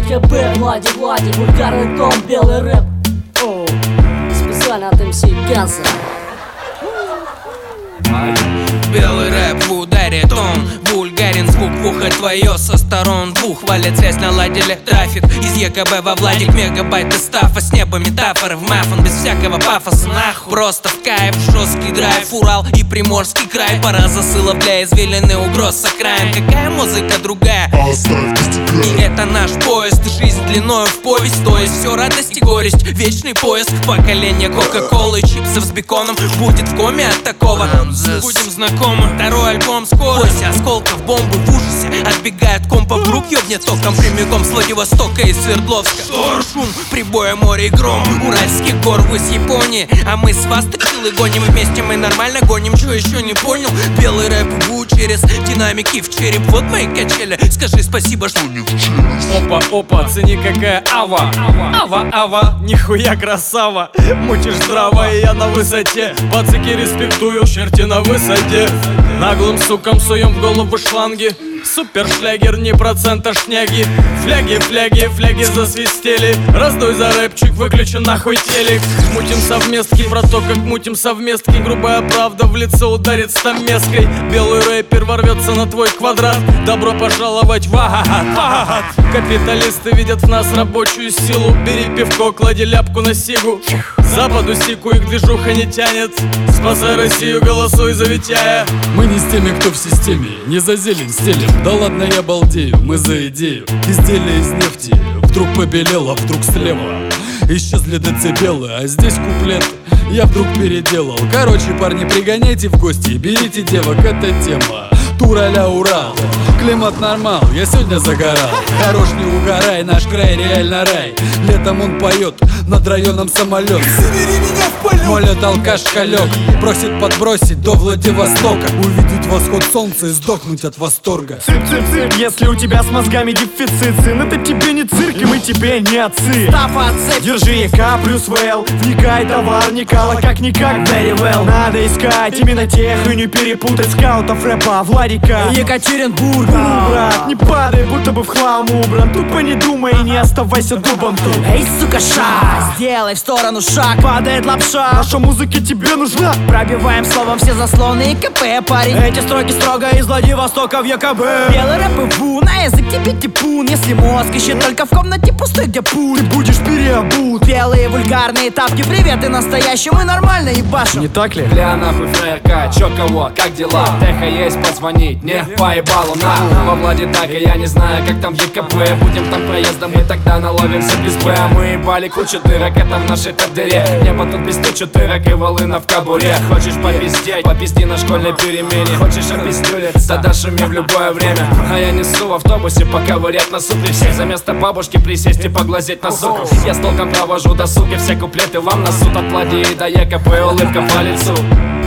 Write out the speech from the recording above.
ЕКБ, Влади, вульгарный тон, белый рэп. Специально от МС Газа. Белый рэп в ударе, тон вульгарен, звук в ухо твое со сторон двух. Валит связь, наладили трафик из ЕКБ во Владик. Мегабайт из стафа, с неба метафоры в мафон, без всякого пафоса, нахуй. Просто в кайф, жесткий драйв, Урал и Приморский край. Пора засылов для извилины, угроз с окраин. Какая музыка другая? И это наш поезд, жизнь длиною в повесть. То есть все радость и горесть, вечный поиск. Поколение кока-колы, чипсов с беконом. Будет в коме от такого, будем знакомы. Второй альбом скоро, после осколков бомбы в ужасе. Отбегает компа в рук, ёбнет током прямиком с Владивостока и Свердловска. Шум, прибоя, море и гром уральских гор, вы с Японии, а мы с вас текилы гоним. Вместе мы нормально гоним, чё еще не понял? Белый рэп ву через динамики в череп. Вот мои качели, скажи спасибо, что не в челюсть. Опа, цени какая ава. Ава, нихуя красава. Мутишь здраво, и я на высоте. Пацики респектую, черти на высоте. Наглым сукам суем в голову шланги. Супер шлягер, не процента шняги. Фляги засвистели. Раздуй за рэпчик, выключи нахуй телек. Мутим совместки, про то, как мутим совместки. Грубая правда в лицо ударит стамеской. Белый рэпер ворвется на твой квадрат. Добро пожаловать в Агат. Капиталисты видят в нас рабочую силу. Бери пивко, клади ляпку на сигу. Западу сику, их движуха не тянет. Спасай Россию, голосуй за Витяя. Мы не с теми, кто в системе, не за зелень стелем. Да ладно, я балдею, мы за идею. Изделие из нефти вдруг побелело, вдруг слева исчезли децибелы, а здесь куплет я вдруг переделал. Короче, парни, пригоняйте в гости, берите девок, это тема. Тур а-ля Урал, климат нормал, я сегодня загорал. Хорош, не угорай, наш край реально рай. Летом он поет, над районом самолет. Молит алкаш халек, просит подбросить до Владивостока. Увидеть восход солнца и сдохнуть от восторга. Цып, если у тебя с мозгами дефицит. Сын, это тебе не цирк, и мы тебе не отцы. Стафа, отцы. Держи ЕК плюс ВЛ. Вникай, товар Никала, как-никак very well. Надо искать именно тех и не перепутать скаутов рэпа Владика Екатеринбург. Брат, не падай, будто бы в хлам убран. Тупо не думай и не оставайся дубом тут. Эй, сука, ша, сделай в сторону шаг. Падает лапша, наша музыка тебе нужна. Пробиваем словом все заслоны ЕКП, парень. Эти строки строго из Владивостока в ЕКБ. Белый рэп и ву, на язык тебе типун. Если мозг ищет только в комнате пустой, где пуль, Ты будешь переобут. белые вульгарные тапки. Привет, и настоящий, мы нормально ебашим. Не так ли? Бля, нахуй ФРК, чё кого, как дела? Теха есть, позвонить, не поебалу на. Во Владитаке, я не знаю, как там в ЕКБ. Будем там проездом, мы тогда наловимся без Б. Мы ебали кучу дырок, это в нашей дыре. Небо тут без тысячу дырок и волына в кобуре. Хочешь попиздеть, попизди на школьной перемене. Хочешь опиздюлиться, да шуми в любое время. А я несу в автобусе, поковырять на супе всех. За место бабушки присесть и поглазеть на суку. Я с толком провожу досуги, все куплеты вам на суд. От Влади до ЕКП улыбка по лицу.